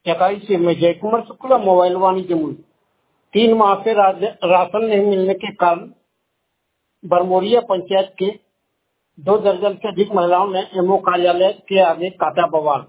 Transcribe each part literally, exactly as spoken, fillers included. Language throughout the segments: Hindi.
चकाई से मैं जय कुमार शुक्ला, मोबाइल वाणिज्य मूल्य। तीन माह से राशन नहीं मिलने के कारण बरमोरिया पंचायत के दो दर्जन से अधिक महिलाओं ने एमओ कार्यालय के आगे काटा बवाल।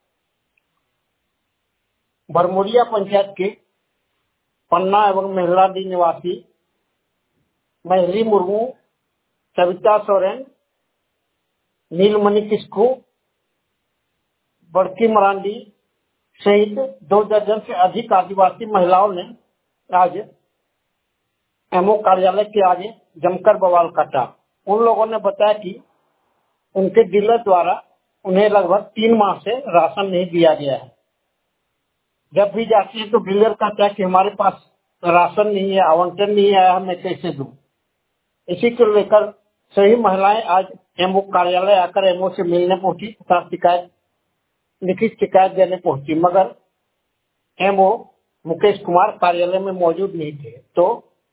बरमोरिया पंचायत के पन्ना एवं महिलाडी निवासी महली मुर्मू, सविता सोरेन, नीलमणि किस्कू, बड़की मरांडी सहित दो दर्जन से अधिक आदिवासी महिलाओं ने आज एमओ कार्यालय के आगे जमकर बवाल काटा। उन लोगों ने बताया कि उनके डीलर द्वारा उन्हें लगभग तीन माह से राशन नहीं दिया गया है। जब भी जाते हैं तो डीलर कहता है कि हमारे पास राशन नहीं है, आवंटन नहीं आया, मैं कैसे दूं। इसी को लेकर सभी महिलाएं आज एमओ कार्यालय आकर एमओ से मिलने पहुंची तथा शिकायत लिखित शिकायत देने पहुंची, मगर एमओ मुकेश कुमार कार्यालय में मौजूद नहीं थे। तो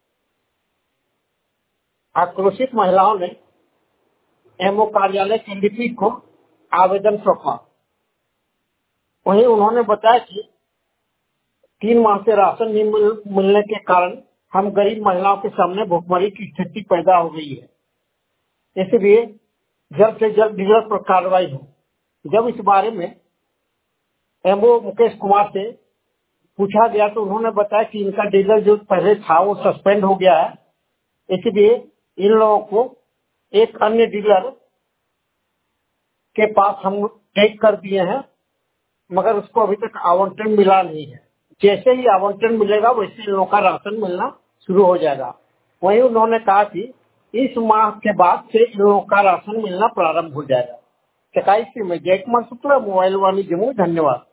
आक्रोशित महिलाओं ने एमओ कार्यालय की लिपि को आवेदन सौंपा। वहीं उन्होंने बताया कि तीन माह से राशन नहीं मिल, मिलने के कारण हम गरीब महिलाओं के सामने भुखमरी की स्थिति पैदा हो गई है, इसलिए जल्द से जल्द डीलर पर कार्रवाई हो। जब इस बारे में एमओ मुकेश कुमार से पूछा गया तो उन्होंने बताया कि इनका डीलर जो पहले था वो सस्पेंड हो गया है, इसलिए इन लोगों को एक अन्य डीलर के पास हम टेक कर दिए हैं, मगर उसको अभी तक आवंटन मिला नहीं है। जैसे ही आवंटन मिलेगा वैसे इन लोगों का राशन मिलना शुरू हो जाएगा। वहीं उन्होंने कहा कि इस माह के बाद से इन लोगों का राशन मिलना प्रारंभ हो जाएगा। चकाई से मैं जय कुमार शुक्ला, मोबाइल वाणी जम्मू। धन्यवाद।